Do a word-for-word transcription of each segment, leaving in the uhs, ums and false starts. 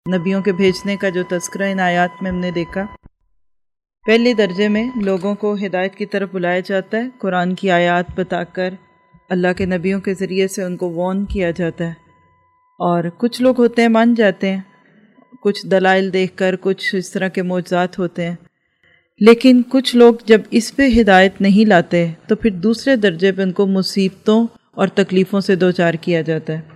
نبیوں کے بھیجنے کا جو تذکرہ ان آیات میں ہم نے دیکھا، پہلے درجے میں لوگوں کو ہدایت کی طرف بلایا جاتا ہے، قرآن کی آیات بتا کر اللہ کے نبیوں کے ذریعے سے ان کو وارن کیا جاتا ہے، اور کچھ لوگ ہوتے ہیں مان جاتے ہیں، کچھ دلائل دیکھ کر، کچھ اس طرح کے معجزات ہوتے ہیں، لیکن کچھ لوگ جب اس پہ ہدایت نہیں لاتے تو پھر دوسرے درجے پہ ان کو مصیبتوں اور تکلیفوں سے دوچار کیا جاتا ہے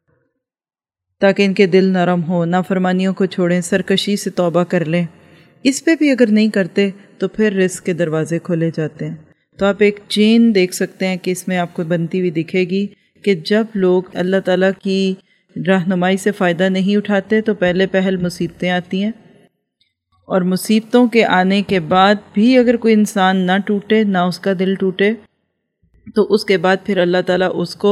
تاکہ ان کے دل نرم ہو، نافرمانیوں کو چھوڑیں، سرکشی سے توبہ کر لیں۔ اس پہ بھی اگر نہیں کرتے تو پھر رزق کے دروازے کھولے جاتے ہیں۔ تو آپ ایک چین دیکھ سکتے ہیں کہ اس میں آپ کو بنتی ہوئی دکھے گی کہ جب لوگ اللہ تعالیٰ کی رہنمائی سے فائدہ نہیں اٹھاتے تو پہلے پہل مصیبتیں آتی ہیں، اور مصیبتوں کے آنے کے بعد بھی اگر کوئی انسان نہ ٹوٹے، نہ اس کا دل ٹوٹے، تو اس کے بعد پھر اللہ تعالیٰ اس کو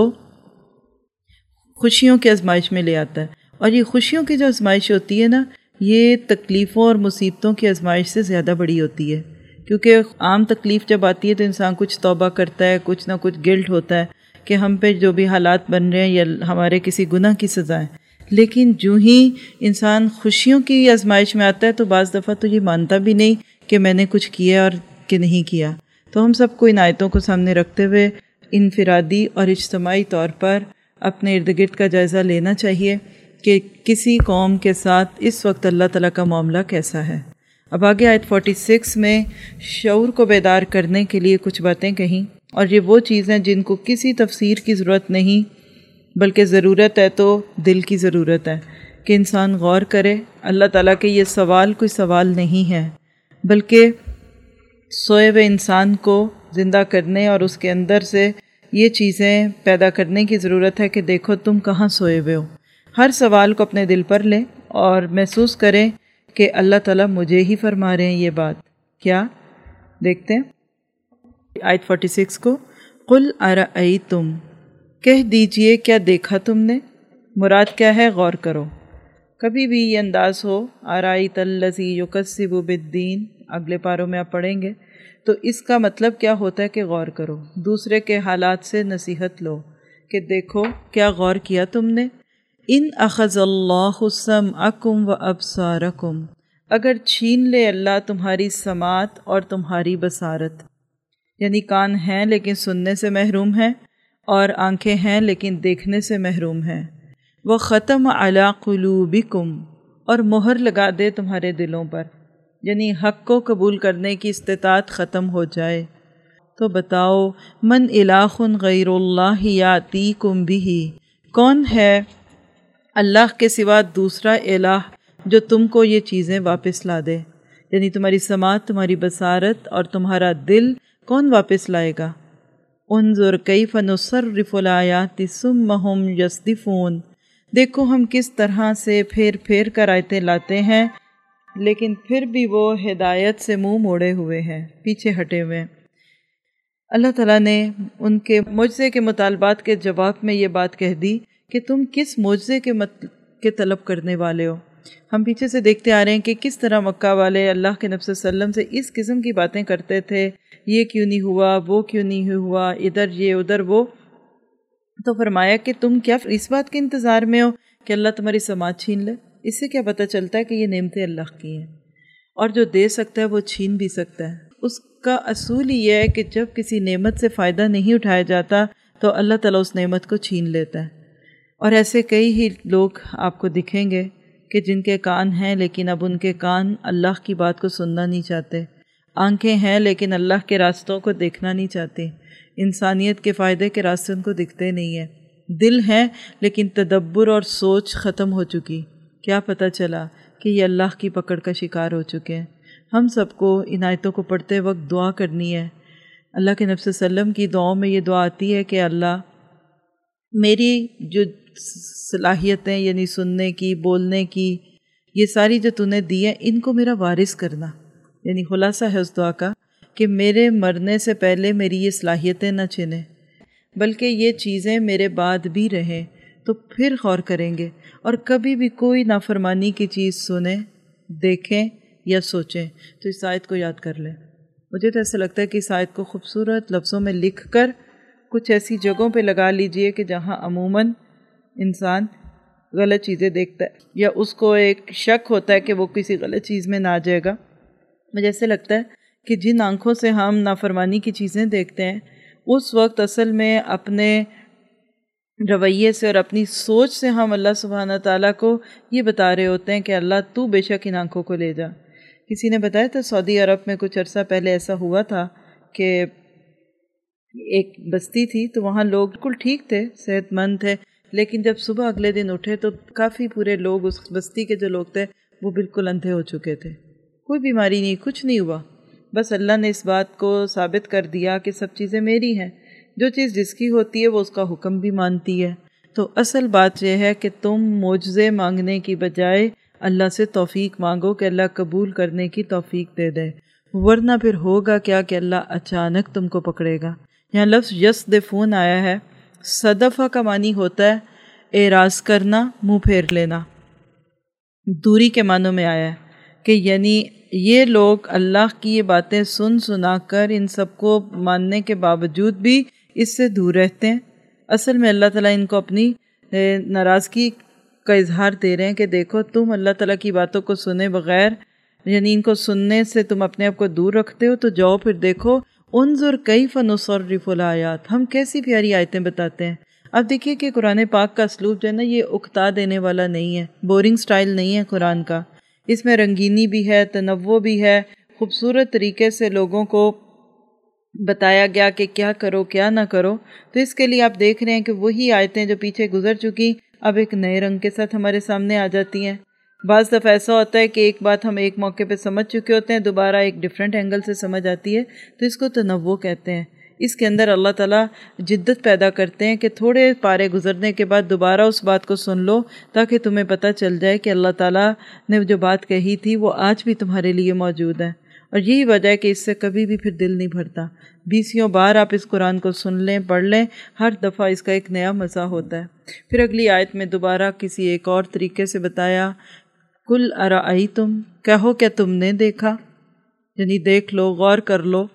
خوشیوں کی آزمائش میں لے آتا ہے۔ اور یہ خوشیوں کی جو آزمائش ہوتی ہے نا، یہ تکلیفوں اور مصیبتوں کی آزمائش سے زیادہ بڑی ہوتی ہے، کیونکہ عام تکلیف جب آتی ہے تو انسان کچھ توبہ کرتا ہے، کچھ نہ کچھ گلٹ ہوتا ہے کہ ہم پہ جو بھی حالات بن رہے ہیں یا ہمارے کسی گناہ کی سزا ہے۔ لیکن جو ہی انسان خوشیوں کی آزمائش میں آتا ہے تو بعض دفعہ تو یہ مانتا بھی نہیں کہ میں نے کچھ کیا اور کہ نہیں کیا۔ تو ہم سب کو ان آیتوں کو سامنے رکھتے ہوئے انفرادی اور اجتماعی طور پر اپنے ارد گرد کا جائزہ لینا چاہیے کہ کسی قوم کے ساتھ اس وقت اللہ تعالیٰ کا معاملہ کیسا ہے۔ اب آگے آیت چھیالیس میں شعور کو بیدار کرنے کے لیے کچھ باتیں کہیں، اور یہ وہ چیزیں جن کو کسی تفسیر کی ضرورت نہیں بلکہ ضرورت ہے تو دل کی ضرورت ہے کہ انسان غور کرے۔ اللہ تعالیٰ کے یہ سوال کوئی سوال نہیں ہے، بلکہ سوئے ہوئے انسان کو زندہ کرنے اور اس کے اندر سے یہ چیزیں پیدا کرنے کی ضرورت ہے کہ دیکھو تم کہاں سوئے ہوئے ہو۔ ہر سوال کو اپنے دل پر لیں اور محسوس کریں کہ اللہ تعالیٰ مجھے ہی فرما رہے ہیں یہ بات۔ کیا دیکھتے ہیں آیت چھیالیس کو، قُلْ أَرَأَيْتُمْ، کہہ دیجئے کیا دیکھا تم نے؟ مراد کیا ہے؟ غور کرو۔ کبھی بھی یہ انداز ہو أَرَأَيْتَ الَّذِي يُكَذِّبُ بِالدِّينِ، اگلے پاروں میں آپ پڑھیں گے تو اس کا مطلب کیا ہوتا ہے کہ غور کرو، دوسرے کے حالات سے نصیحت لو کہ دیکھو کیا غور کیا تم نے؟ ان اخذ اللہ سمعکم و ابصارکم، اگر چھین لے اللہ تمہاری سماعت اور تمہاری بصارت، یعنی کان ہیں لیکن سننے سے محروم ہیں، اور آنکھیں ہیں لیکن دیکھنے سے محروم ہیں، وہ ختم علی قلوبکم، اور مہر لگا دے تمہارے دلوں پر، یعنی حق کو قبول کرنے کی استطاعت ختم ہو جائے، تو بتاؤ من الہ غیر اللہ یاتیکم بہ، کون ہے اللہ کے سوا دوسرا الہ جو تم کو یہ چیزیں واپس لا دے، یعنی تمہاری سماعت، تمہاری بصارت اور تمہارا دل کون واپس لائے گا؟ انظر کیف نصرف الآیات ثم ہم یصدفون، دیکھو ہم کس طرح سے پھیر پھیر کر آیتیں لاتے ہیں لیکن پھر بھی وہ ہدایت سے منہ موڑے ہوئے ہیں، پیچھے ہٹے ہوئے ہیں۔ اللہ تعالیٰ نے ان کے معجزے کے مطالبات کے جواب میں یہ بات کہہ دی کہ تم کس معجزے کے مت کے طلب کرنے والے ہو۔ ہم پیچھے سے دیکھتے آ رہے ہیں کہ کس طرح مکہ والے اللہ کے نبی صلی اللہ علیہ وسلم سے اس قسم کی باتیں کرتے تھے، یہ کیوں نہیں ہوا، وہ کیوں نہیں ہوا، ادھر یہ ادھر وہ۔ تو فرمایا کہ تم کیا اس بات کے انتظار میں ہو کہ اللہ تمہاری سماعت چھین لے؟ اس سے کیا پتہ چلتا ہے کہ یہ نعمتیں اللہ کی ہیں، اور جو دے سکتا ہے وہ چھین بھی سکتا ہے۔ اس کا اصول ہی یہ ہے کہ جب کسی نعمت سے فائدہ نہیں اٹھایا جاتا تو اللہ تعالیٰ اس نعمت کو چھین لیتا ہے۔ اور ایسے کئی ہی لوگ آپ کو دکھیں گے کہ جن کے کان ہیں لیکن اب ان کے کان اللہ کی بات کو سننا نہیں چاہتے، آنکھیں ہیں لیکن اللہ کے راستوں کو دیکھنا نہیں چاہتے، انسانیت کے فائدے کے راستے ان کو دکھتے نہیں ہیں، دل ہیں لیکن تدبر اور سوچ ختم ہو چکی۔ کیا پتہ چلا کہ یہ اللہ کی پکڑ کا شکار ہو چکے ہیں۔ ہم سب کو ان آیتوں کو پڑھتے وقت دعا کرنی ہے۔ اللہ کے نبی صلی اللہ علیہ وسلم کی دعاؤں میں یہ دعا آتی ہے کہ اللہ میری جو صلاحیتیں یعنی سننے کی، بولنے کی، یہ ساری جو تو نے دی ہیں ان کو میرا وارث کرنا، یعنی خلاصہ ہے اس دعا کا کہ میرے مرنے سے پہلے میری یہ صلاحیتیں نہ چھنیں بلکہ یہ چیزیں میرے بعد بھی رہیں، تو پھر غور کریں گے اور کبھی بھی کوئی نافرمانی کی چیز سنیں، دیکھیں یا سوچیں تو اس آیت کو یاد کر لیں۔ مجھے تو ایسا لگتا ہے کہ اس آیت کو خوبصورت لفظوں میں لکھ کر کچھ ایسی جگہوں پہ لگا لیجئے کہ جہاں عموماً انسان غلط چیزیں دیکھتا ہے یا اس کو ایک شک ہوتا ہے کہ وہ کسی غلط چیز میں نہ آ جائے گا. مجھے ایسے لگتا ہے کہ جن آنکھوں سے ہم نافرمانی کی چیزیں دیکھتے ہیں اس وقت اصل میں اپنے رویے سے اور اپنی سوچ سے ہم اللہ سبحانہ تعالیٰ کو یہ بتا رہے ہوتے ہیں کہ اللہ تو بے شک ان آنکھوں کو لے جا. کسی نے بتایا تھا سعودی عرب میں کچھ عرصہ پہلے ایسا ہوا تھا کہ ایک بستی تھی تو وہاں لوگ بالکل ٹھیک تھے، صحت مند تھے، لیکن جب صبح اگلے دن اٹھے تو کافی پورے لوگ اس بستی کے جو لوگ تھے وہ بالکل اندھے ہو چکے تھے. کوئی بیماری نہیں، کچھ نہیں ہوا، بس اللہ نے اس بات کو ثابت کر دیا کہ سب چیزیں میری ہیں، جو چیز جس کی ہوتی ہے وہ اس کا حکم بھی مانتی ہے. تو اصل بات یہ ہے کہ تم معجزے مانگنے کی بجائے اللہ سے توفیق مانگو کہ اللہ قبول کرنے کی توفیق دے دے، ورنہ پھر ہوگا کیا کہ اللہ اچانک تم کو پکڑے گا. یہاں لفظ یصدفون آیا ہے، صدفہ کا معنی ہوتا ہے اعراض کرنا، منہ پھیر لینا، دوری کے معنوں میں آیا ہے کہ یعنی یہ لوگ اللہ کی یہ باتیں سن سنا کر ان سب کو ماننے کے باوجود بھی اس سے دور رہتے ہیں. اصل میں اللہ تعالیٰ ان کو اپنی ناراضگی کا اظہار دے رہے ہیں کہ دیکھو تم اللہ تعالیٰ کی باتوں کو سنے بغیر، یعنی ان کو سننے سے تم اپنے آپ کو دور رکھتے ہو، تو جاؤ پھر دیکھو انظر کیف نصرف الآیات، ہم کیسی پیاری آیتیں بتاتے ہیں. اب دیکھیے کہ قرآن پاک کا اسلوب جو ہے نا یہ اکتا دینے والا نہیں ہے، بورنگ سٹائل نہیں ہے قرآن کا. اس میں رنگینی بھی ہے، تنوع بھی ہے، خوبصورت طریقے سے لوگوں کو بتایا گیا کہ کیا کرو کیا نہ کرو. تو اس کے لیے آپ دیکھ رہے ہیں کہ وہی آیتیں جو پیچھے گزر چکی اب ایک نئے رنگ کے ساتھ ہمارے سامنے آ جاتی ہیں. بعض دفعہ ایسا ہوتا ہے کہ ایک بات ہم ایک موقع پہ سمجھ چکے ہوتے ہیں، دوبارہ ایک ڈیفرنٹ اینگل سے سمجھ آتی ہے، تو اس کو تنوع کہتے ہیں. اس کے اندر اللہ تعالیٰ جدت پیدا کرتے ہیں کہ تھوڑے پارے گزرنے کے بعد دوبارہ اس بات کو سن لو تاکہ تمہیں پتہ چل جائے کہ اللہ تعالیٰ نے جو بات کہی تھی وہ آج بھی تمہارے لیے موجود ہے. اور یہی وجہ ہے کہ اس سے کبھی بھی پھر دل نہیں بھرتا. بیسیوں بار آپ اس قرآن کو سن لیں، پڑھ لیں، ہر دفعہ اس کا ایک نیا مزہ ہوتا ہے. پھر اگلی آیت میں دوبارہ کسی ایک اور طریقے سے بتایا، کل ارائیتم، کہو کہ تم نے دیکھا، یعنی دیکھ لو، غور کر لو،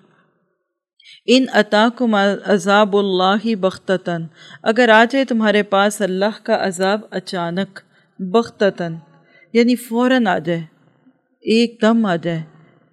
ان اتاکم عذاب اللہ بغتتاً، اگر آ جائے تمہارے پاس اللہ کا عذاب اچانک، بغتتاً یعنی فوراً آ جائے، ایک دم آ جائے،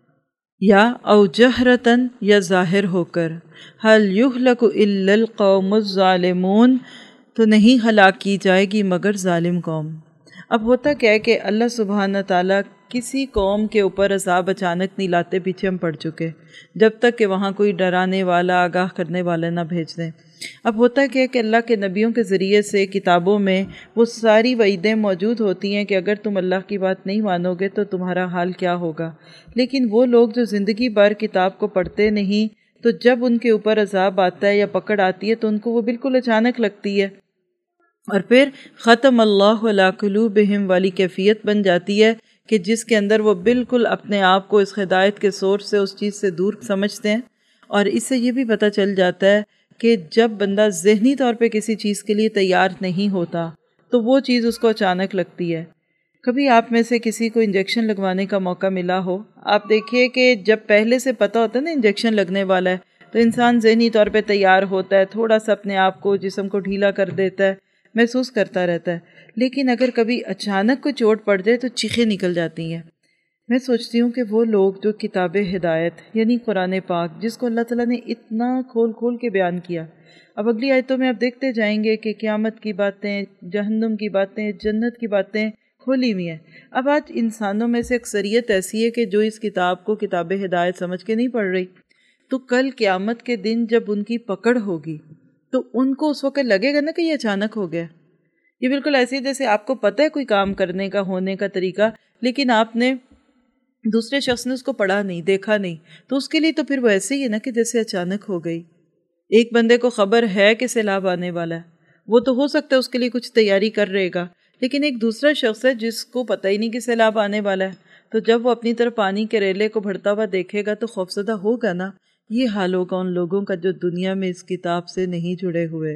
یا او جہرتاً یا ظاہر ہو کر، هل یہلک الا القوم الظالمون، تو نہیں ہلاک کی جائے گی مگر ظالم قوم. اب ہوتا کیا ہے کہ اللہ سبحانہ تعالیٰ کسی قوم کے اوپر عذاب اچانک نہیں لاتے، پیچھے ہم پڑ چکے، جب تک کہ وہاں کوئی ڈرانے والا، آگاہ کرنے والا نہ بھیج دیں. اب ہوتا کیا ہے کہ اللہ کے نبیوں کے ذریعے سے کتابوں میں وہ ساری وعیدیں موجود ہوتی ہیں کہ اگر تم اللہ کی بات نہیں مانو گے تو تمہارا حال کیا ہوگا. لیکن وہ لوگ جو زندگی بھر کتاب کو پڑھتے نہیں، تو جب ان کے اوپر عذاب آتا ہے یا پکڑ آتی ہے تو ان کو وہ بالکل اچانک لگتی ہے، اور پھر ختم اللہ علی قلوبہم والی کیفیت بن جاتی ہے کہ جس کے اندر وہ بالکل اپنے آپ کو اس ہدایت کے سورس سے، اس چیز سے دور سمجھتے ہیں. اور اس سے یہ بھی پتہ چل جاتا ہے کہ جب بندہ ذہنی طور پہ کسی چیز کے لیے تیار نہیں ہوتا تو وہ چیز اس کو اچانک لگتی ہے. کبھی آپ میں سے کسی کو انجیکشن لگوانے کا موقع ملا ہو، آپ دیکھیے کہ جب پہلے سے پتہ ہوتا ہے نا انجیکشن لگنے والا ہے تو انسان ذہنی طور پہ تیار ہوتا ہے، تھوڑا سا اپنے آپ کو، جسم کو ڈھیلا کر دیتا ہے، محسوس کرتا رہتا ہے. لیکن اگر کبھی اچانک کوئی چوٹ پڑ جائے تو چیخیں نکل جاتی ہیں. میں سوچتی ہوں کہ وہ لوگ جو کتاب ہدایت یعنی قرآن پاک، جس کو اللہ تعالیٰ نے اتنا کھول کھول کے بیان کیا، اب اگلی آیتوں میں آپ دیکھتے جائیں گے کہ قیامت کی باتیں، جہنم کی باتیں، جنت کی باتیں کھولی ہوئی ہیں. اب آج انسانوں میں سے اکثریت ایسی ہے کہ جو اس کتاب کو کتاب ہدایت سمجھ کے نہیں پڑھ رہی، تو کل قیامت کے دن جب ان کی پکڑ ہوگی تو ان کو اس وقت لگے گا نا کہ یہ اچانک ہو گیا. یہ بالکل ایسے جیسے آپ کو پتہ ہے کوئی کام کرنے کا، ہونے کا طریقہ، لیکن آپ نے دوسرے شخص نے اس کو پڑھا نہیں، دیکھا نہیں، تو اس کے لیے تو پھر وہ ایسے ہی ہے نا کہ جیسے اچانک ہو گئی. ایک بندے کو خبر ہے کہ سیلاب آنے والا ہے، وہ تو ہو سکتا ہے اس کے لیے کچھ تیاری کر رہے گا، لیکن ایک دوسرا شخص ہے جس کو پتہ ہی نہیں کہ سیلاب آنے والا ہے، تو جب وہ اپنی طرف پانی کے ریلے کو بڑھتا ہوا دیکھے گا تو خوفزدہ ہوگا نا. یہ حال ہوگا ان لوگوں کا جو دنیا میں اس کتاب سے نہیں جڑے ہوئے.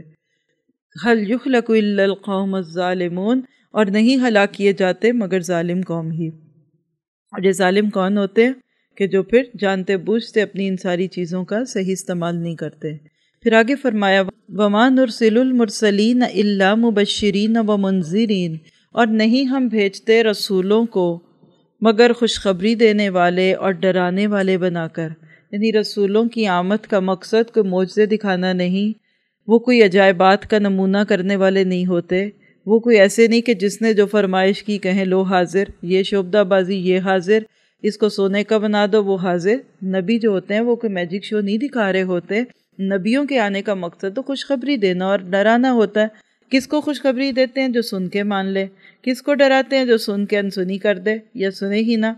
هل یخلق الا القوم الظالمون، اور نہیں ہلاک کیے جاتے مگر ظالم قوم ہی. اور یہ ظالم کون ہوتے ہیں کہ جو پھر جانتے بوجھتے اپنی ان ساری چیزوں کا صحیح استعمال نہیں کرتے. پھر آگے فرمایا وَمَا نُرْسِلُ الْمُرْسَلِينَ إِلَّا مُبَشِّرِينَ وَمُنذِرِينَ، اور نہیں ہم بھیجتے رسولوں کو مگر خوشخبری دینے والے اور ڈرانے والے بنا کر۔ یعنی رسولوں کی آمد کا مقصد کوئی معجزے دکھانا نہیں، وہ کوئی عجائبات کا نمونہ کرنے والے نہیں ہوتے، وہ کوئی ایسے نہیں کہ جس نے جو فرمائش کی کہیں لو حاضر، یہ شعبدہ بازی یہ حاضر، اس کو سونے کا بنا دو وہ حاضر۔ نبی جو ہوتے ہیں وہ کوئی میجک شو نہیں دکھا رہے ہوتے، نبیوں کے آنے کا مقصد تو خوشخبری دینا اور ڈرانا ہوتا ہے۔ کس کو خوشخبری دیتے ہیں؟ جو سن کے مان لے۔ کس کو ڈراتے ہیں؟ جو سن کے انسنی کر دے یا سنے ہی نہ۔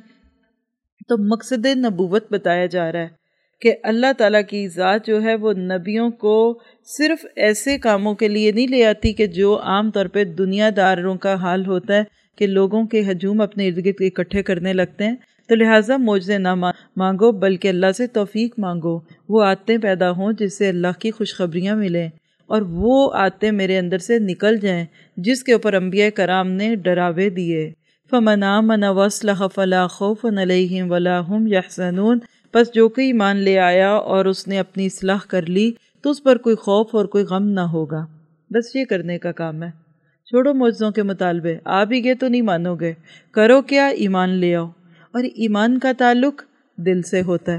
تو مقصد نبوت بتایا جا رہا ہے کہ اللہ تعالیٰ کی ذات جو ہے وہ نبیوں کو صرف ایسے کاموں کے لیے نہیں لے آتی کہ جو عام طور پہ دنیا داروں کا حال ہوتا ہے کہ لوگوں کے ہجوم اپنے ارد گرد اکٹھے کرنے لگتے ہیں، تو لہٰذا معجزے نہ مانگو بلکہ اللہ سے توفیق مانگو، وہ آتیں پیدا ہوں جس سے اللہ کی خوشخبریاں ملیں، اور وہ آتے میرے اندر سے نکل جائیں جس کے اوپر انبیاء کرام نے ڈراوے دیے۔ فَمَنْ آمَنَ وَأَصْلَحَ فَلَا خَوْفٌ عَلَيْهِمْ وَلَا هُمْ يَحْزَنُونَ، پس جو کوئی ایمان لے آیا اور اس نے اپنی اصلاح کر لی تو اس پر کوئی خوف اور کوئی غم نہ ہوگا۔ بس یہ کرنے کا کام ہے، چھوڑو معجزوں کے مطالبے، آ بھی گئے تو نہیں مانو گے، کرو کیا؟ ایمان لے آؤ۔ اور ایمان کا تعلق دل سے ہوتا ہے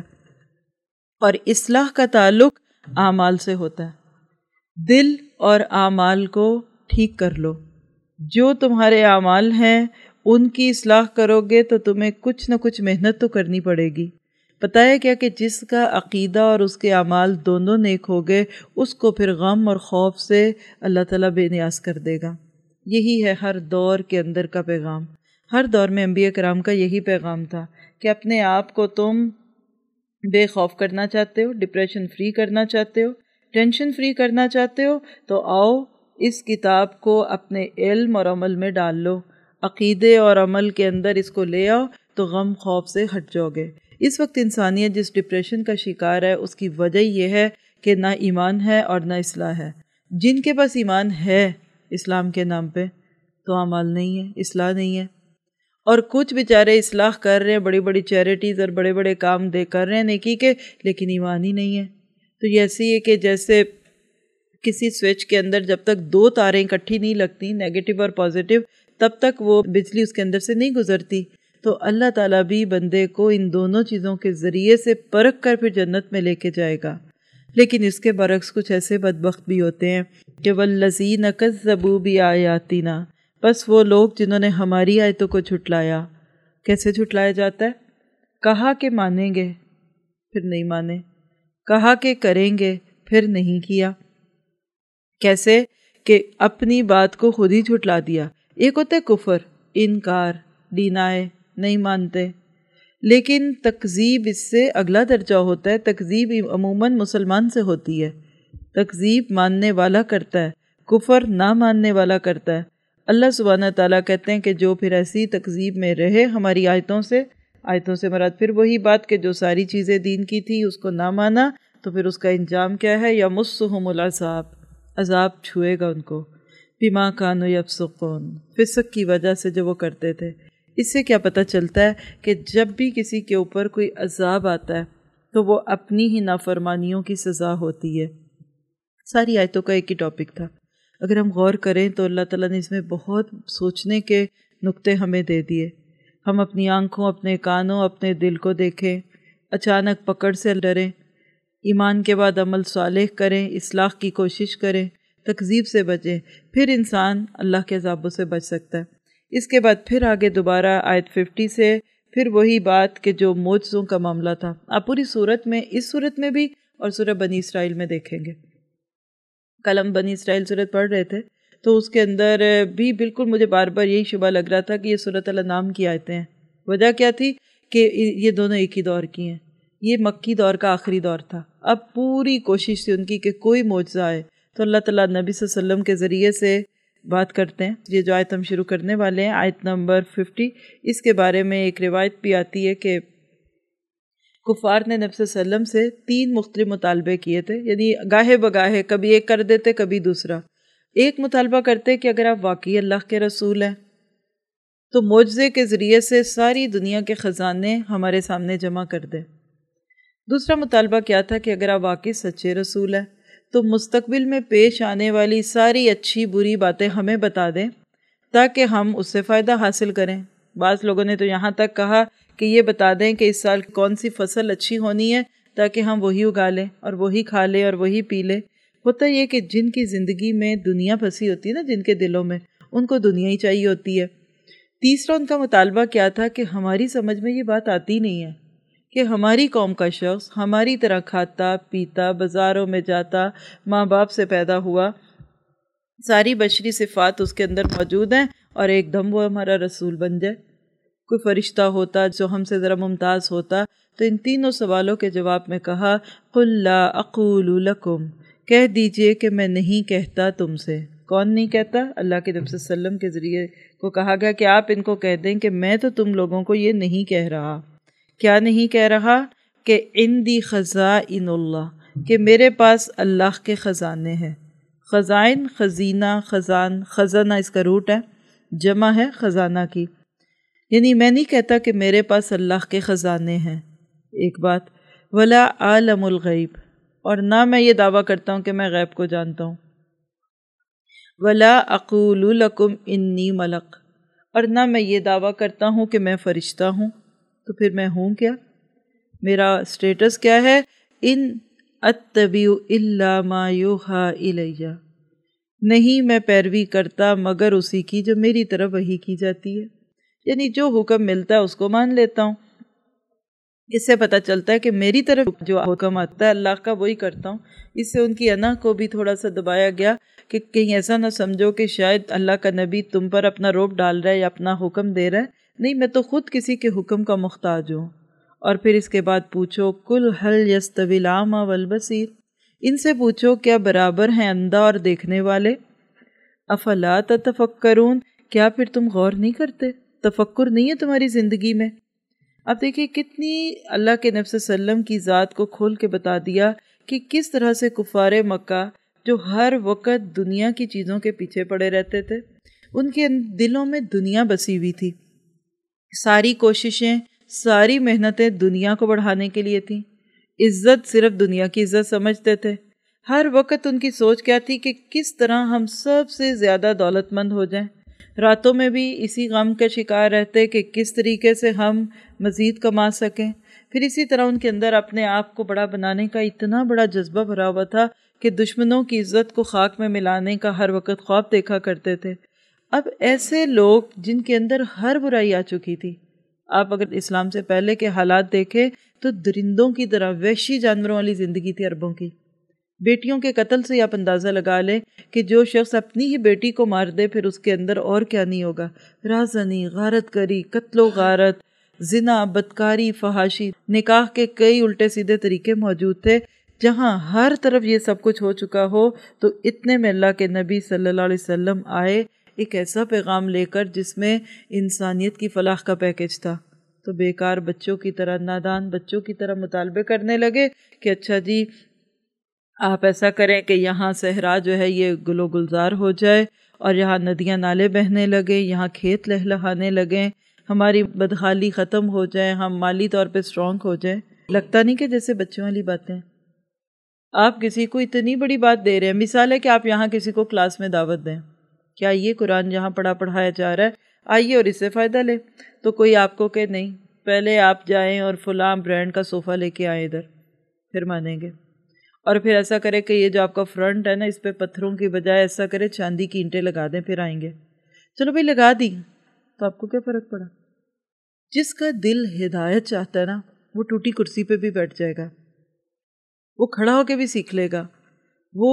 اور اصلاح کا تعلق اعمال سے ہوتا ہے۔ دل اور اعمال کو ٹھیک کر لو، جو تمہارے اعمال ہیں ان کی اصلاح کرو گے تو تمہیں کچھ نہ کچھ محنت تو کرنی پڑے گی۔ پتہ ہے کیا کہ جس کا عقیدہ اور اس کے اعمال دونوں نیک ہو گئے اس کو پھر غم اور خوف سے اللہ تعالیٰ بے نیاز کر دے گا۔ یہی ہے ہر دور کے اندر کا پیغام، ہر دور میں انبیاء کرام کا یہی پیغام تھا کہ اپنے آپ کو تم بے خوف کرنا چاہتے ہو، ڈپریشن فری کرنا چاہتے ہو، ٹینشن فری کرنا چاہتے ہو، تو آؤ اس کتاب کو اپنے علم اور عمل میں ڈال لو، عقیدے اور عمل کے اندر اس کو لے آؤ تو غم خوف سے ہٹ جاؤ گے۔ اس وقت انسانیت جس ڈپریشن کا شکار ہے اس کی وجہ یہ ہے کہ نہ ایمان ہے اور نہ اصلاح ہے۔ جن کے پاس ایمان ہے اسلام کے نام پہ تو اعمال نہیں ہے، اصلاح نہیں ہے، اور کچھ بیچارے اصلاح کر رہے ہیں، بڑی بڑی چیریٹیز اور بڑے بڑے کام دے کر رہے ہیں نیکی کے، لیکن ایمان ہی نہیں ہے۔ تو یہ ایسے ہی ہے کہ جیسے کسی سوئچ کے اندر جب تک دو تاریں اکٹھی نہیں لگتی، نیگیٹو اور پازیٹیو، تب تک وہ بجلی اس کے اندر سے نہیں گزرتی۔ تو اللہ تعالیٰ بھی بندے کو ان دونوں چیزوں کے ذریعے سے پرکھ کر پھر جنت میں لے کے جائے گا۔ لیکن اس کے برعکس کچھ ایسے بدبخت بھی ہوتے ہیں کہ وَالَّذِينَ كَذَّبُوا بِآيَاتِنَا، بس وہ لوگ جنہوں نے ہماری آیتوں کو جھٹلایا۔ کیسے جھٹلایا جاتا ہے؟ کہا کہ مانیں گے پھر نہیں مانے، کہا کہ کریں گے پھر نہیں کیا۔ کیسے کہ اپنی بات کو خود ہی جھٹلا دیا۔ ایک ہوتا ہے کفر، انکار، ڈینائے، نہیں مانتے، لیکن تکذیب اس سے اگلا درجہ ہوتا ہے۔ تکذیب عموماً مسلمان سے ہوتی ہے، تکذیب ماننے والا کرتا ہے، کفر نہ ماننے والا کرتا ہے۔ اللہ سبحانہ تعالیٰ کہتے ہیں کہ جو پھر ایسی تکذیب میں رہے ہماری آیتوں سے، آیتوں سے مراد پھر وہی بات کہ جو ساری چیزیں دین کی تھی اس کو نہ مانا، تو پھر اس کا انجام کیا ہے؟ یمسہم العذاب، عذاب چھوئے گا ان کو، بما کانوا یفسقون، فسق کی وجہ سے جو وہ کرتے تھے۔ اس سے کیا پتہ چلتا ہے کہ جب بھی کسی کے اوپر کوئی عذاب آتا ہے تو وہ اپنی ہی نافرمانیوں کی سزا ہوتی ہے۔ ساری آیتوں کا ایک ہی ٹاپک تھا، اگر ہم غور کریں تو اللہ تعالیٰ نے اس میں بہت سوچنے کے نقطے ہمیں دے دیے۔ ہم اپنی آنکھوں، اپنے کانوں، اپنے دل کو دیکھیں، اچانک پکڑ سے ڈریں، ایمان کے بعد عمل صالح کریں، اصلاح کی کوشش کریں، تکذیب سے بچیں، پھر انسان اللہ کے عذابوں سے بچ سکتا ہے۔ اس کے بعد پھر آگے دوبارہ آیت ففٹی سے پھر وہی بات کہ جو معجزوں کا معاملہ تھا، آپ پوری صورت میں، اس صورت میں بھی اور سورہ بنی اسرائیل میں دیکھیں گے۔ کل ہم بنی اسرائیل صورت پڑھ رہے تھے تو اس کے اندر بھی بالکل مجھے بار بار یہی شبہ لگ رہا تھا کہ یہ سورۃ الانعام کی آیتیں ہیں۔ وجہ کیا تھی کہ یہ دونوں ایک ہی دور کی ہیں، یہ مکی دور کا آخری دور تھا۔ اب پوری کوشش تھی ان کی کہ کوئی معجزہ آئے، تو اللہ تعالیٰ نبی صلی اللہ علیہ وسلم کے ذریعے سے بات کرتے ہیں۔ یہ جو آیت ہم شروع کرنے والے ہیں، آیت نمبر ففٹی، اس کے بارے میں ایک روایت بھی آتی ہے کہ کفار نے نبی صلی اللہ علیہ وسلم سے تین مختلف مطالبے کیے تھے، یعنی گاہے بگاہے، کبھی ایک کر دیتے کبھی دوسرا۔ ایک مطالبہ کرتے کہ اگر آپ واقعی اللہ کے رسول ہیں تو معجزے کے ذریعے سے ساری دنیا کے خزانے ہمارے سامنے جمع کر دیں۔ دوسرا مطالبہ کیا تھا کہ اگر آپ واقعی سچے رسول ہیں تو مستقبل میں پیش آنے والی ساری اچھی بری باتیں ہمیں بتا دیں تاکہ ہم اس سے فائدہ حاصل کریں۔ بعض لوگوں نے تو یہاں تک کہا کہ یہ بتا دیں کہ اس سال کون سی فصل اچھی ہونی ہے تاکہ ہم وہی اگا لیں اور وہی کھا لیں اور وہی پی لیں۔ ہوتا یہ کہ جن کی زندگی میں دنیا پھنسی ہوتی ہے نا، جن کے دلوں میں، ان کو دنیا ہی چاہیے ہوتی ہے۔ تیسرا ان کا مطالبہ کیا تھا کہ ہماری سمجھ میں یہ بات آتی نہیں ہے کہ ہماری قوم کا شخص ہماری طرح کھاتا پیتا، بازاروں میں جاتا، ماں باپ سے پیدا ہوا، ساری بشری صفات اس کے اندر موجود ہیں، اور ایک دم وہ ہمارا رسول بن جائے۔ کوئی فرشتہ ہوتا جو ہم سے ذرا ممتاز ہوتا۔ تو ان تینوں سوالوں کے جواب میں کہا قُلْ لَا أَقُولُ لَكُمْ، کہہ دیجئے کہ میں نہیں کہتا تم سے۔ کون نہیں کہتا؟ اللہ کے نبی صلی اللہ علیہ وسلم کے ذریعے کو کہا گیا کہ آپ ان کو کہہ دیں کہ میں تو تم لوگوں کو یہ نہیں کہہ رہا۔ کیا نہیں کہہ رہا؟ کہ عندی خزائن اللہ، کہ میرے پاس اللہ کے خزانے ہیں۔ خزائن، خزینہ، خزان، خزانہ اس کا روٹ ہے، جمع ہے خزانہ کی۔ یعنی میں نہیں کہتا کہ میرے پاس اللہ کے خزانے ہیں، ایک بات، ولا عالم الغیب، اور نہ میں یہ دعویٰ کرتا ہوں کہ میں غیب کو جانتا ہوں، ولا اقول لکم انی ملک، اور نہ میں یہ دعویٰ کرتا ہوں کہ میں فرشتہ ہوں۔ تو پھر میں ہوں کیا؟ میرا سٹیٹس کیا ہے؟ ان اتبع الا ما یوحی الیہ، نہیں میں پیروی کرتا مگر اسی کی جو میری طرف وحی کی جاتی ہے، یعنی جو حکم ملتا ہے اس کو مان لیتا ہوں۔ اس سے پتہ چلتا ہے کہ میری طرف جو حکم آتا ہے اللہ کا وہی کرتا ہوں۔ اس سے ان کی انا کو بھی تھوڑا سا دبایا گیا کہ کہیں ایسا نہ سمجھو کہ شاید اللہ کا نبی تم پر اپنا روب ڈال رہا ہے یا اپنا حکم دے رہا ہے، نہیں، میں تو خود کسی کے حکم کا محتاج ہوں۔ اور پھر اس کے بعد پوچھو قُلْ هَلْ يَسْتَوِي الْأَعْمَى وَالْبَصِيرُ، ان سے پوچھو کیا برابر ہیں اندھا اور دیکھنے والے؟ افلا تتفکرون، کیا پھر تم غور نہیں کرتے؟ تفکر نہیں ہے تمہاری زندگی میں؟ اب دیکھیں کتنی اللہ کے نبی صلی اللہ علیہ وسلم کی ذات کو کھول کے بتا دیا کہ کس طرح سے کفار مکہ جو ہر وقت دنیا کی چیزوں کے پیچھے پڑے رہتے تھے، ان کے دلوں میں دنیا بسی ہوئی تھی، ساری کوششیں، ساری محنتیں دنیا کو بڑھانے کے لیے تھیں، عزت صرف دنیا کی عزت سمجھتے تھے۔ ہر وقت ان کی سوچ کیا تھی کہ کس طرح ہم سب سے زیادہ دولت مند ہو جائیں۔ راتوں میں بھی اسی غم کا شکار رہتے کہ کس طریقے سے ہم مزید کما سکیں۔ پھر اسی طرح ان کے اندر اپنے آپ کو بڑا بنانے کا اتنا بڑا جذبہ بھرا ہوا تھا کہ دشمنوں کی عزت کو خاک میں ملانے کا ہر وقت خواب دیکھا کرتے تھے۔ اب ایسے لوگ جن کے اندر ہر برائی آ چکی تھی، آپ اگر اسلام سے پہلے کے حالات دیکھیں تو درندوں کی طرح وحشی جانوروں والی زندگی تھی عربوں کی۔ بیٹیوں کے قتل سے آپ اندازہ لگا لیں کہ جو شخص اپنی ہی بیٹی کو مار دے پھر اس کے اندر اور کیا نہیں ہوگا، رازنی، غارت کری، قتل و غارت، زنا، بدکاری، فحاشی، نکاح کے کئی الٹے سیدھے طریقے موجود تھے۔ جہاں ہر طرف یہ سب کچھ ہو چکا ہو تو اتنے میں اللہ کے نبی صلی اللہ علیہ وسلم آئے ایک ایسا پیغام لے کر جس میں انسانیت کی فلاح کا پیکج تھا۔ تو بیکار بچوں کی طرح، نادان بچوں کی طرح مطالبے کرنے لگے کہ اچھا جی آپ ایسا کریں کہ یہاں صحرا جو ہے یہ گل و گلزار ہو جائے، اور یہاں ندیاں نالے بہنے لگے، یہاں کھیت لہلہانے لگیں، ہماری بدحالی ختم ہو جائے، ہم مالی طور پہ سٹرونگ ہو جائیں۔ لگتا نہیں کہ جیسے بچوں والی باتیں؟ آپ کسی کو اتنی بڑی بات دے رہے ہیں، مثال ہے کہ آپ یہاں کسی کو کلاس میں دعوت دیں، کیا یہ قرآن جہاں پڑھا پڑھایا جا رہا ہے آئیے اور اس سے فائدہ لیں، تو کوئی آپ کو کہ نہیں پہلے آپ جائیں اور فلاں برانڈ کا صوفہ لے کے آئیں ادھر، پھر مانیں گے۔ اور پھر ایسا کرے کہ یہ جو آپ کا فرنٹ ہے نا اس پہ پتھروں کی بجائے ایسا کرے چاندی کی اینٹیں لگا دیں، پھر آئیں گے۔ چلو بھائی لگا دی تو آپ کو کیا فرق پڑا؟ جس کا دل ہدایت چاہتا ہے نا وہ ٹوٹی کرسی پہ بھی بیٹھ جائے گا، وہ کھڑا ہو کے بھی سیکھ لے گا، وہ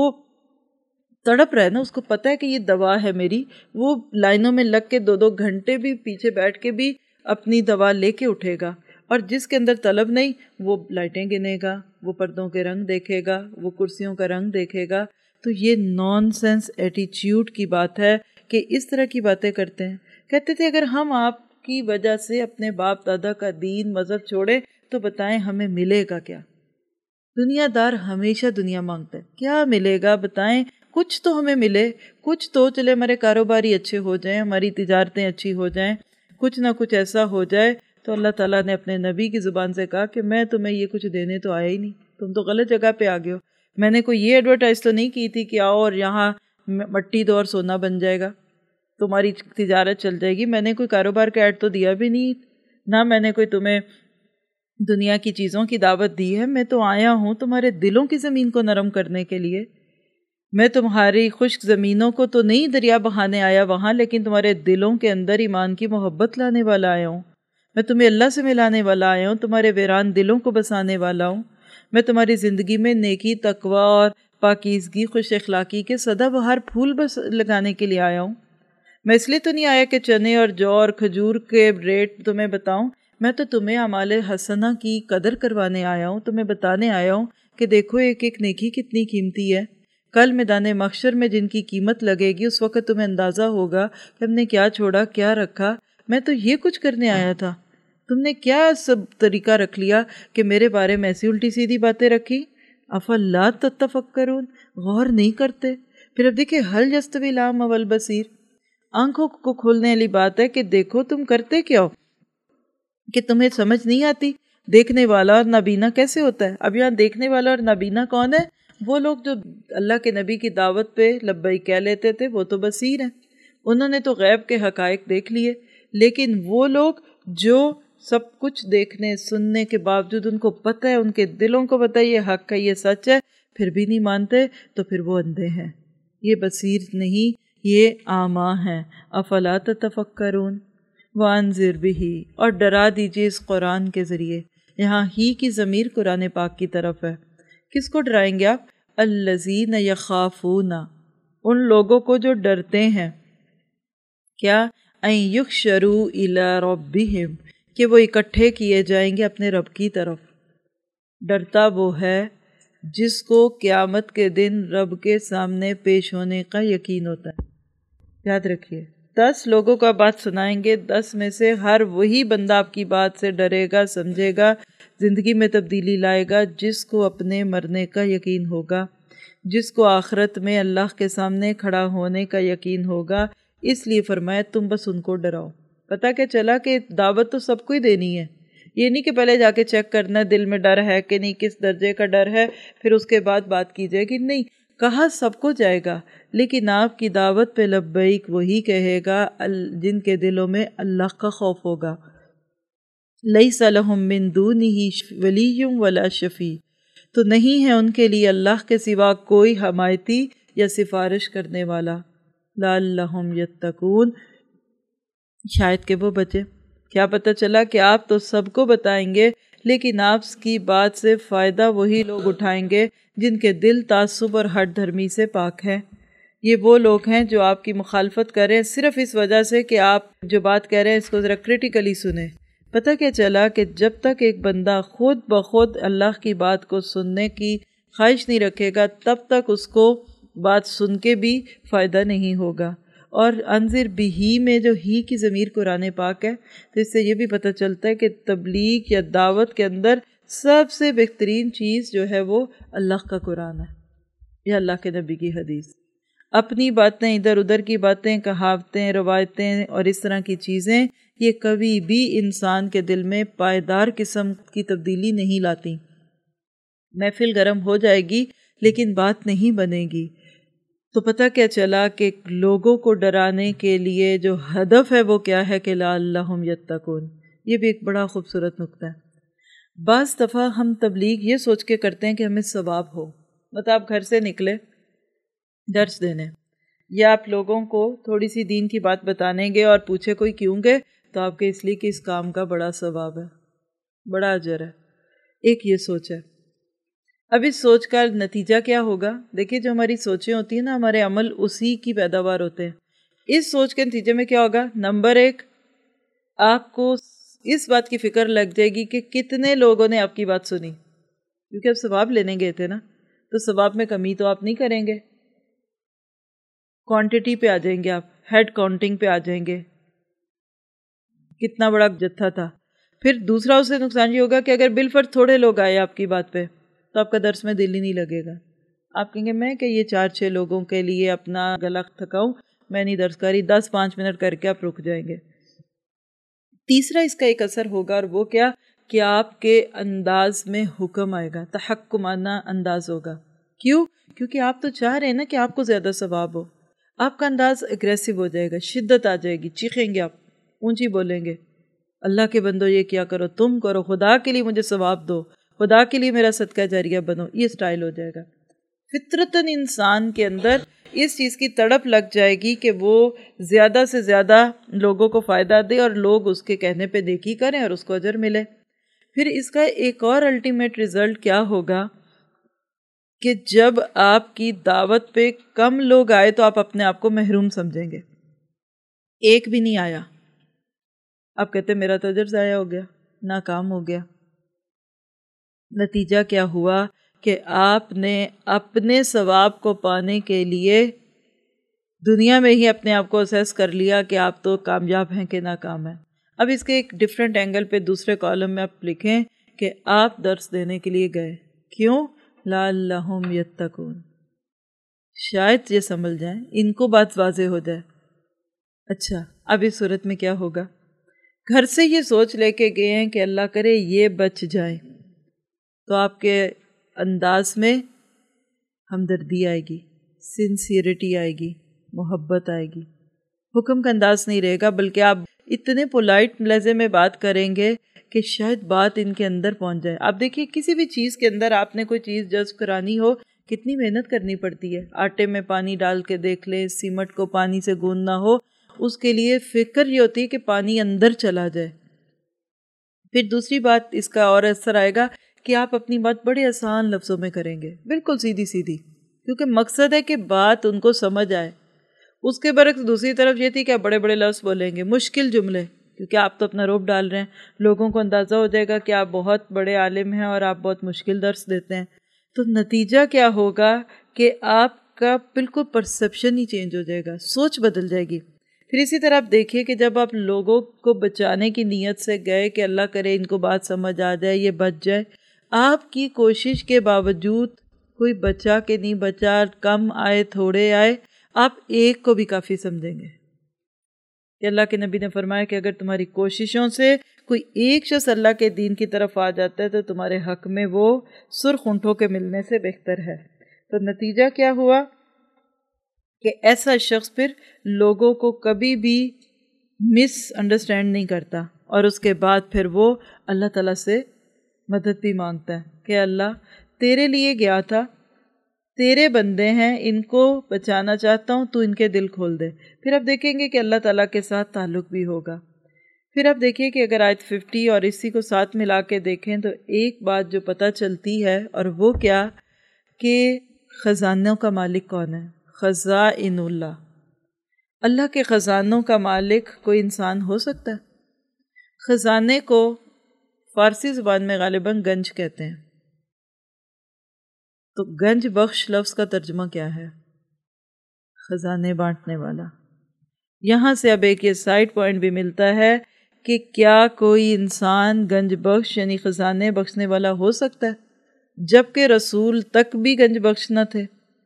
تڑپ رہا ہے نا، اس کو پتہ ہے کہ یہ دوا ہے میری، وہ لائنوں میں لگ کے دو دو گھنٹے بھی پیچھے بیٹھ کے بھی اپنی دوا لے کے اٹھے گا۔ اور جس کے اندر طلب نہیں وہ لائٹیں گنے گا، وہ پردوں کے رنگ دیکھے گا، وہ کرسیوں کا رنگ دیکھے گا۔ تو یہ نان سینس ایٹیچیوڈ کی بات ہے کہ اس طرح کی باتیں کرتے ہیں۔ کہتے تھے اگر ہم آپ کی وجہ سے اپنے باپ دادا کا دین مذہب چھوڑے تو بتائیں ہمیں ملے گا کیا؟ دنیا دار ہمیشہ دنیا مانگتا ہے، کیا ملے گا بتائیں؟ کچھ تو ہمیں ملے، کچھ تو چلے ہمارے کاروباری اچھے ہو جائیں، ہماری تجارتیں اچھی ہو جائیں، کچھ نہ کچھ ایسا ہو جائے۔ تو اللہ تعالیٰ نے اپنے نبی کی زبان سے کہا کہ میں تمہیں یہ کچھ دینے تو آیا ہی نہیں، تم تو غلط جگہ پہ آ گئے ہو۔ میں نے کوئی یہ ایڈورٹائز تو نہیں کی تھی کہ آؤ اور یہاں مٹی دو اور سونا بن جائے گا۔ تمہاری تجارت چل جائے گی. میں نے کوئی کاروبار کا ایڈ تو دیا بھی نہیں، نہ میں نے کوئی تمہیں دنیا کی چیزوں کی دعوت دی ہے. میں تو آیا ہوں تمہارے دلوں کی زمین کو نرم کرنے کے لیے. میں تمہاری خشک زمینوں کو تو نہیں دریا بہانے آیا وہاں، لیکن تمہارے دلوں کے اندر ایمان کی محبت لانے والا آیا ہوں. میں تمہیں اللہ سے ملانے والا آیا ہوں، تمہارے ویران دلوں کو بسانے والا ہوں. میں تمہاری زندگی میں نیکی، تقوی اور پاکیزگی، خوش اخلاقی کے سدا بہار پھول بس لگانے کے لیے آیا ہوں. میں اس لیے تو نہیں آیا کہ چنے اور جو اور کھجور کے ریٹ تمہیں بتاؤں. میں تو تمہیں اعمال حسنہ کی قدر کروانے آیا ہوں، تمہیں بتانے آیا ہوں کہ دیکھو ایک ایک نیکی کتنی قیمتی ہے. کل میدان محشر میں جن کی قیمت لگے گی اس وقت تمہیں اندازہ ہوگا کہ ہم نے کیا چھوڑا، کیا رکھا. میں تو یہ کچھ کرنے آیا تھا، تم نے کیا سب طریقہ رکھ لیا کہ میرے بارے میں ایسی الٹی سیدھی باتیں رکھی. افلا تتفکرون، غور نہیں کرتے. پھر اب دیکھیں حل یستوی الاعمی والبصیر، آنکھوں کو کھولنے والی بات ہے کہ دیکھو تم کرتے کیا ہو کہ تمہیں سمجھ نہیں آتی دیکھنے والا اور نابینا کیسے ہوتا ہے. اب یہاں دیکھنے والا اور نابینا کون ہے؟ وہ لوگ جو اللہ کے نبی کی دعوت پہ لبیک کہہ لیتے تھے، وہ تو بصیر ہیں، انہوں نے تو غیب کے حقائق دیکھ لیے. لیکن وہ لوگ جو سب کچھ دیکھنے سننے کے باوجود ان کو پتہ ہے، ان کے دلوں کو پتہ ہے یہ حق ہے، یہ سچ ہے، پھر بھی نہیں مانتے، تو پھر وہ اندھے ہیں. یہ بصیر نہیں، یہ اعمیٰ ہیں. افلا تتفکرون وانذر بہ، اور ڈرا دیجیے اس قرآن کے ذریعے. یہاں ہی کی ضمیر قرآن پاک کی طرف ہے. کس کو ڈرائیں گے آپ؟ الذین یخافون، ان لوگوں کو جو ڈرتے ہیں. کیا؟ ان یحشروا الی ربہم، کہ وہ اکٹھے کیے جائیں گے اپنے رب کی طرف. ڈرتا وہ ہے جس کو قیامت کے دن رب کے سامنے پیش ہونے کا یقین ہوتا ہے. یاد رکھیے، دس لوگوں کا بات سنائیں گے، دس میں سے ہر وہی بندہ آپ کی بات سے ڈرے گا، سمجھے گا، زندگی میں تبدیلی لائے گا جس کو اپنے مرنے کا یقین ہوگا، جس کو آخرت میں اللہ کے سامنے کھڑا ہونے کا یقین ہوگا. اس لیے فرمایا تم بس ان کو ڈراؤ. پتہ کیا چلا کہ دعوت تو سب کو ہی دینی ہے. یہ نہیں کہ پہلے جا کے چیک کرنا دل میں ڈر ہے کہ نہیں، کس درجے کا ڈر ہے، پھر اس کے بعد بات کی جائے گی. نہیں، کہا سب کو جائے گا، لیکن آپ کی دعوت پہ لبیک وہی کہے گا جن کے دلوں میں اللہ کا خوف ہوگا. لیس لہم من دونہ ولی ولا شفیع، تو نہیں ہے ان کے لیے اللہ کے سوا کوئی حمایتی یا سفارش کرنے والا. لعلہم یتقون، شاید کہ وہ بچے. کیا پتہ چلا کہ آپ تو سب کو بتائیں گے، لیکن آپ کی بات سے فائدہ وہی لوگ اٹھائیں گے جن کے دل تعصب اور ہٹ دھرمی سے پاک ہیں. یہ وہ لوگ ہیں جو آپ کی مخالفت کر رہے ہیں صرف اس وجہ سے کہ آپ جو بات کہہ رہے ہیں اس کو ذرا کریٹیکلی سنیں. پتہ کیا چلا کہ جب تک ایک بندہ خود بخود اللہ کی بات کو سننے کی خواہش نہیں رکھے گا، تب تک اس کو بات سن کے بھی فائدہ نہیں ہوگا. اور انذر بہی میں جو ہی کی ضمیر قرآن پاک ہے، تو اس سے یہ بھی پتہ چلتا ہے کہ تبلیغ یا دعوت کے اندر سب سے بہترین چیز جو ہے وہ اللہ کا قرآن ہے یا اللہ کے نبی کی حدیث. اپنی باتیں، ادھر ادھر کی باتیں، کہاوتیں، روایتیں اور اس طرح کی چیزیں یہ کبھی بھی انسان کے دل میں پائیدار قسم کی تبدیلی نہیں لاتی. محفل گرم ہو جائے گی لیکن بات نہیں بنے گی. تو پتہ کیا چلا کہ لوگوں کو ڈرانے کے لیے جو ہدف ہے وہ کیا ہے کہ لعلہم یتقون. یہ بھی ایک بڑا خوبصورت نقطہ ہے. بعض دفعہ ہم تبلیغ یہ سوچ کے کرتے ہیں کہ ہمیں ثواب ہو. مطلب آپ گھر سے نکلے درس دینے، یا آپ لوگوں کو تھوڑی سی دین کی بات بتانے گے اور پوچھے کوئی کیوں گے، تو آپ کے اس لیے کہ اس کام کا بڑا ثواب ہے، بڑا اجر ہے. ایک یہ سوچ ہے. اب اس سوچ کا نتیجہ کیا ہوگا؟ دیکھیے جو ہماری سوچیں ہوتی ہیں نا، ہمارے عمل اسی کی پیداوار ہوتے ہیں. اس سوچ کے نتیجے میں کیا ہوگا؟ نمبر ایک، آپ کو اس بات کی فکر لگ جائے گی کہ کتنے لوگوں نے آپ کی بات سنی، کیونکہ آپ ثواب لینے گئے تھے نا، تو ثواب میں کمی تو آپ نہیں کریں گے. کوانٹٹی پہ آ جائیں گے، آپ ہیڈ کاؤنٹنگ پہ آ جائیں گے، کتنا بڑا جتھا تھا. پھر دوسرا اس سے نقصان یہ ہوگا کہ اگر بالفرض تھوڑے لوگ آئے آپ کی بات پہ، تو آپ کا درس میں دل ہی نہیں لگے گا. آپ کہیں گے میں کہ یہ چار چھ لوگوں کے لیے اپنا گلا تھکاؤں، میں نہیں درس کری، دس پانچ منٹ کر کے آپ رک جائیں گے. تیسرا اس کا ایک اثر ہوگا، اور وہ کیا کہ آپ کے انداز میں حکم آئے گا، تحکمانہ انداز ہوگا. کیوں؟ کیونکہ آپ تو چاہ رہے ہیں نا کہ آپ کو زیادہ ثواب ہو. آپ کا انداز اگریسو ہو جائے گا، شدت آ جائے گی، چیخیں گے آپ، اونچی بولیں گے، اللہ کے بندو یہ کیا کرو، تم کرو، خدا کے لیے مجھے ثواب دو، خدا کے لیے میرا صدقہ جاریہ بنو، یہ سٹائل ہو جائے گا۔ فطرتاً انسان کے اندر اس چیز کی تڑپ لگ جائے گی کہ وہ زیادہ سے زیادہ لوگوں کو فائدہ دے اور لوگ اس کے کہنے پہ نیکی کریں اور اس کو اجر ملے۔ پھر اس کا ایک اور الٹیمیٹ رزلٹ کیا ہوگا کہ جب آپ کی دعوت پہ کم لوگ آئے تو آپ اپنے آپ کو محروم سمجھیں گے، ایک بھی نہیں آیا، آپ کہتے میرا تو اجر ضائع ہو گیا، ناکام ہو گیا۔ نتیجہ کیا ہوا کہ آپ نے اپنے ثواب کو پانے کے لیے دنیا میں ہی اپنے آپ کو اسیس کر لیا کہ آپ تو کامیاب ہیں کہ ناکام ہیں۔ اب اس کے ایک ڈیفرنٹ اینگل پہ دوسرے کالم میں آپ لکھیں کہ آپ درس دینے کے لیے گئے، کیوں؟ لعلہم یتقون، شاید یہ سمجھ جائیں، ان کو بات واضح ہو جائے۔ اچھا اب اس صورت میں کیا ہوگا؟ گھر سے یہ سوچ لے کے گئے ہیں کہ اللہ کرے یہ بچ جائیں، تو آپ کے انداز میں ہمدردی آئے گی، سنسیئرٹی آئے گی، محبت آئے گی، حکم کا انداز نہیں رہے گا، بلکہ آپ اتنے پولائٹ لہجے میں بات کریں گے کہ شاید بات ان کے اندر پہنچ جائے۔ آپ دیکھیے کسی بھی چیز کے اندر آپ نے کوئی چیز جذب کرانی ہو کتنی محنت کرنی پڑتی ہے، آٹے میں پانی ڈال کے دیکھ لیں، سیمٹ کو پانی سے گوندنا ہو، اس کے لیے فکر یہ ہوتی ہے کہ پانی اندر چلا جائے۔ پھر دوسری بات اس کا اور اثر آئے گا کہ آپ اپنی بات بڑے آسان لفظوں میں کریں گے، بالکل سیدھی سیدھی، کیونکہ مقصد ہے کہ بات ان کو سمجھ آئے۔ اس کے برعکس دوسری طرف یہ تھی کہ آپ بڑے بڑے لفظ بولیں گے، مشکل جملے، کیونکہ آپ تو اپنا روب ڈال رہے ہیں، لوگوں کو اندازہ ہو جائے گا کہ آپ بہت بڑے عالم ہیں اور آپ بہت مشکل درس دیتے ہیں۔ تو نتیجہ کیا ہوگا کہ آپ کا بالکل پرسپشن ہی چینج ہو جائے گا، سوچ بدل جائے گی۔ پھر اسی طرح آپ دیکھیے کہ جب آپ لوگوں کو بچانے کی نیت سے گئے کہ اللہ کرے ان کو بات سمجھ آ جائے، یہ بچ جائے، آپ کی کوشش کے باوجود کوئی بچا کہ نہیں بچا، کم آئے تھوڑے آئے، آپ ایک کو بھی کافی سمجھیں گے کہ اللہ کے نبی نے فرمایا کہ اگر تمہاری کوششوں سے کوئی ایک شخص اللہ کے دین کی طرف آ جاتا ہے تو تمہارے حق میں وہ سرخ اونٹوں کے ملنے سے بہتر ہے۔ تو نتیجہ کیا ہوا کہ ایسا شخص پھر لوگوں کو کبھی بھی مس انڈرسٹینڈ نہیں کرتا، اور اس کے بعد پھر وہ اللہ تعالیٰ سے مدد بھی مانگتا ہے کہ اللہ تیرے لیے گیا تھا، تیرے بندے ہیں، ان کو بچانا چاہتا ہوں، تو ان کے دل کھول دے۔ پھر آپ دیکھیں گے کہ اللہ تعالیٰ کے ساتھ تعلق بھی ہوگا۔ پھر آپ دیکھیے کہ اگر آیت ففٹی اور اسی کو ساتھ ملا کے دیکھیں تو ایک بات جو پتہ چلتی ہے، اور وہ کیا کہ خزانوں کا مالک کون ہے؟ خزائن اللہ، اللہ کے خزانوں کا مالک کوئی انسان ہو سکتا ہے؟ خزانے کو فارسی زبان میں غالباً گنج کہتے ہیں، تو گنج بخش لفظ کا ترجمہ کیا ہے؟ خزانے بانٹنے والا۔ یہاں سے اب ایک یہ سائڈ پوائنٹ بھی ملتا ہے کہ کیا کوئی انسان گنج بخش یعنی خزانے بخشنے والا ہو سکتا ہے جبکہ رسول تک بھی گنج بخش نہ تھے؟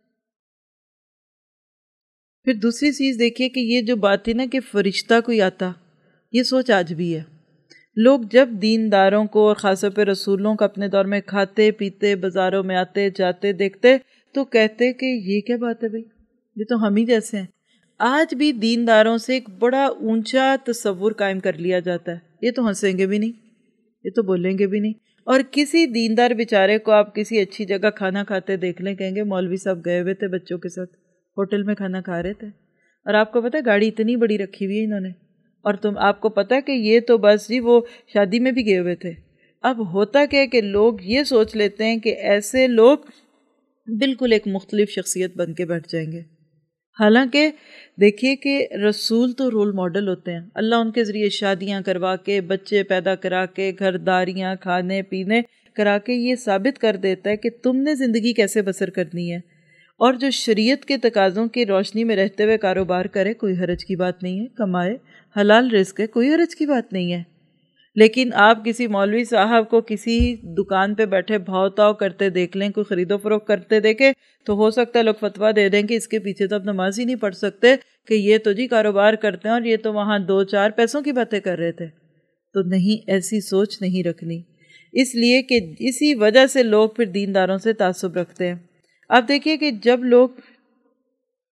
پھر دوسری چیز دیکھیے کہ یہ جو بات تھی نا کہ فرشتہ کوئی آتا، یہ سوچ آج بھی ہے۔ لوگ جب دینداروں کو اور خاص طور پہ رسولوں کو اپنے دور میں کھاتے پیتے بازاروں میں آتے جاتے دیکھتے تو کہتے کہ یہ کیا بات ہے بھائی، یہ تو ہم ہی جیسے ہیں۔ آج بھی دینداروں سے ایک بڑا اونچا تصور قائم کر لیا جاتا ہے، یہ تو ہنسیں گے بھی نہیں، یہ تو بولیں گے بھی نہیں، اور کسی دیندار بیچارے کو آپ کسی اچھی جگہ کھانا کھاتے دیکھ لیں کہیں گے مولوی صاحب گئے ہوئے تھے بچوں کے ساتھ ہوٹل میں کھانا کھا رہے تھے، اور آپ کو پتہ ہے گاڑی اتنی بڑی رکھی ہوئی ہے انہوں نے، اور تم آپ کو پتہ ہے کہ یہ تو بس جی وہ شادی میں بھی گئے ہوئے تھے۔ اب ہوتا کیا ہے کہ لوگ یہ سوچ لیتے ہیں کہ ایسے لوگ بالکل ایک مختلف شخصیت بن کے بیٹھ جائیں گے، حالانکہ دیکھیے کہ رسول تو رول ماڈل ہوتے ہیں، اللہ ان کے ذریعے شادیاں کروا کے بچے پیدا کرا کے گھرداریاں کھانے پینے کرا کے یہ ثابت کر دیتا ہے کہ تم نے زندگی کیسے بسر کرنی ہے، اور جو شریعت کے تقاضوں کی روشنی میں رہتے ہوئے کاروبار کرے کوئی حرج کی بات نہیں ہے، کمائے حلال رزق ہے، کوئی حرج کی بات نہیں ہے۔ لیکن آپ کسی مولوی صاحب کو کسی دکان پہ بیٹھے بھاؤ تاؤ کرتے دیکھ لیں، کوئی خرید و فروخت کرتے دیکھیں تو ہو سکتا ہے لوگ فتویٰ دے دیں کہ اس کے پیچھے تو اب نماز ہی نہیں پڑھ سکتے کہ یہ تو جی کاروبار کرتے ہیں اور یہ تو وہاں دو چار پیسوں کی باتیں کر رہے تھے۔ تو نہیں، ایسی سوچ نہیں رکھنی، اس لیے کہ اسی وجہ سے لوگ پھر دینداروں سے تعصب رکھتے ہیں۔ آپ دیکھیے کہ جب لوگ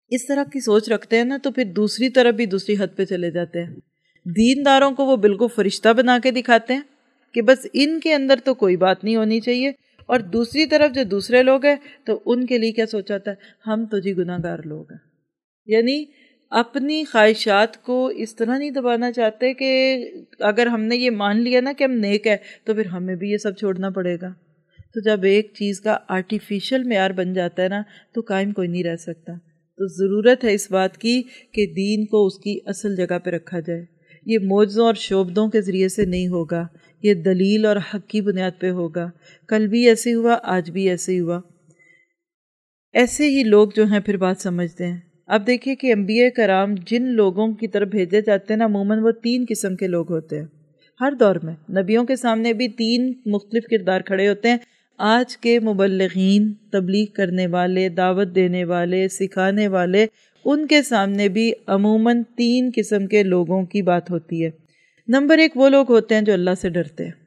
اس طرح کی سوچ رکھتے ہیں نا تو پھر دوسری طرف بھی دوسری حد پہ چلے جاتے ہیں. دینداروں کو وہ بالکل فرشتہ بنا کے دکھاتے ہیں کہ بس ان کے اندر تو کوئی بات نہیں ہونی چاہیے، اور دوسری طرف جو دوسرے لوگ ہیں تو ان کے لیے کیا سوچا تھا، ہم تو جی گناہ گار لوگ ہیں. یعنی اپنی خواہشات کو اس طرح نہیں دبانا چاہتے کہ اگر ہم نے یہ مان لیا نا کہ ہم نیک ہے تو پھر ہمیں بھی یہ سب چھوڑنا پڑے گا. تو جب ایک چیز کا آرٹیفیشل معیار بن جاتا ہے نا تو قائم کوئی نہیں رہ سکتا. تو ضرورت ہے اس بات کی کہ دین کو اس کی اصل جگہ پہ رکھا جائے. یہ معجزوں اور شعبدوں کے ذریعے سے نہیں ہوگا، یہ دلیل اور حق کی بنیاد پہ ہوگا. کل بھی ایسے ہوا، آج بھی ایسے ہی ہوا. ایسے ہی لوگ جو ہیں پھر بات سمجھتے ہیں. اب دیکھیے کہ انبیاء کرام جن لوگوں کی طرف بھیجے جاتے ہیں نا عموماً وہ تین قسم کے لوگ ہوتے ہیں. ہر دور میں نبیوں کے سامنے بھی تین مختلف کردار کھڑے ہوتے ہیں. آج کے مبلغین، تبلیغ کرنے والے، دعوت دینے والے، سکھانے والے، ان کے سامنے بھی عموماً تین قسم کے لوگوں کی بات ہوتی ہے. نمبر ایک وہ لوگ ہوتے ہیں جو اللہ سے ڈرتے ہیں،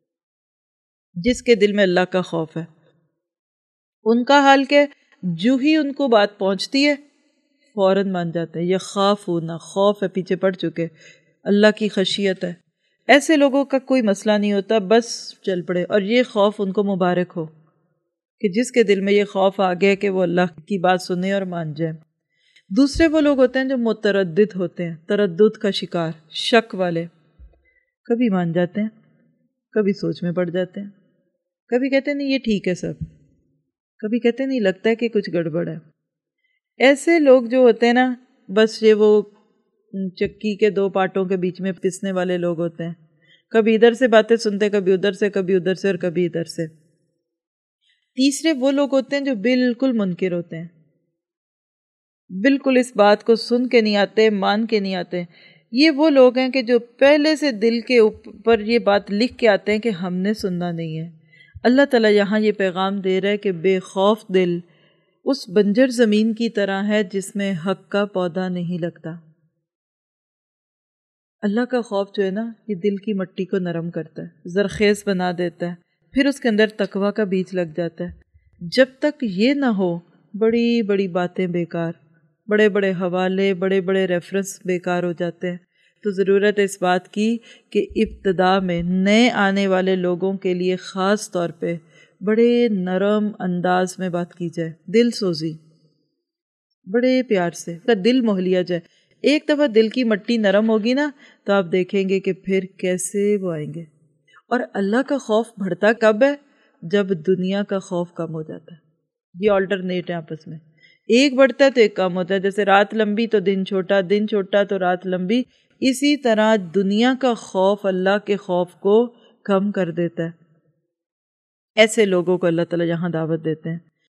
جس کے دل میں اللہ کا خوف ہے. ان کا حال کیا ہے؟ جو ہی ان کو بات پہنچتی ہے فوراً مان جاتے ہیں. یہ خوف ہونا، خوف ہے، پیچھے پڑ چکے، اللہ کی خشیت ہے. ایسے لوگوں کا کوئی مسئلہ نہیں ہوتا، بس چل پڑے. اور یہ خوف ان کو مبارک ہو کہ جس کے دل میں یہ خوف آ گیا کہ وہ اللہ کی بات سنے اور مان جائے. دوسرے وہ لوگ ہوتے ہیں جو متردد ہوتے ہیں، تردد کا شکار، شک والے. کبھی مان جاتے ہیں، کبھی سوچ میں پڑ جاتے ہیں، کبھی کہتے ہیں نہیں یہ ٹھیک ہے سب، کبھی کہتے ہیں نہیں لگتا ہے کہ کچھ گڑبڑ ہے. ایسے لوگ جو ہوتے ہیں نا بس یہ وہ چکی کے دو پارٹوں کے بیچ میں پسنے والے لوگ ہوتے ہیں. کبھی ادھر سے باتیں سنتے، کبھی ادھر سے، کبھی ادھر سے اور کبھی ادھر سے. تیسرے وہ لوگ ہوتے ہیں جو بالکل منکر ہوتے ہیں، بالکل اس بات کو سن کے نہیں آتے، مان کے نہیں آتے. یہ وہ لوگ ہیں کہ جو پہلے سے دل کے اوپر یہ بات لکھ کے آتے ہیں کہ ہم نے سننا نہیں ہے. اللہ تعالیٰ یہاں یہ پیغام دے رہا ہے کہ بے خوف دل اس بنجر زمین کی طرح ہے جس میں حق کا پودا نہیں لگتا. اللہ کا خوف جو ہے نا یہ دل کی مٹی کو نرم کرتا ہے، زرخیز بنا دیتا ہے، پھر اس کے اندر تقویٰ کا بیج لگ جاتا ہے. جب تک یہ نہ ہو بڑی بڑی باتیں بیکار، بڑے بڑے حوالے، بڑے بڑے ریفرنس بیکار ہو جاتے ہیں. تو ضرورت ہے اس بات کی کہ ابتدا میں نئے آنے والے لوگوں کے لیے خاص طور پہ بڑے نرم انداز میں بات کی جائے، دل سوزی، بڑے پیار سے دل موہ لیا جائے. ایک دفعہ دل کی مٹی نرم ہوگی نا تو آپ دیکھیں گے کہ پھر کیسے وہ آئیں گے. اور اللہ کا خوف بڑھتا کب ہے؟ جب دنیا کا خوف کم ہو جاتا ہے. یہ آلٹرنیٹ ہے آپس میں، ایک بڑھتا ہے تو ایک کم ہوتا ہے. جیسے رات لمبی تو دن چھوٹا، دن چھوٹا تو رات لمبی. اسی طرح دنیا کا خوف اللہ کے خوف کو کم کر دیتا ہے. ایسے لوگوں کو اللہ تعالیٰ یہاں دعوت دیتے ہیں.